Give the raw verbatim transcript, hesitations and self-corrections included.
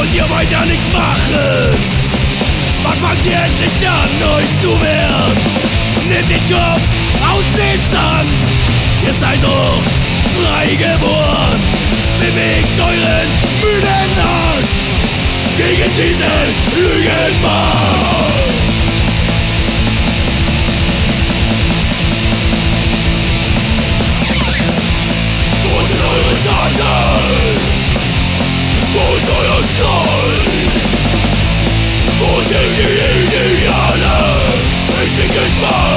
wollt ihr weiter nichts machen? Wann fangt ihr endlich an, euch zu wehren? Nehmt den Kopf aus dem Sand, ihr seid doch frei geboren. Bewegt euren müden Arsch gegen diesen Lügenmarsch. Wo sind eure Taten? Wo ist euer Stolz? Wo sind die Ideale? Es beginnt mal.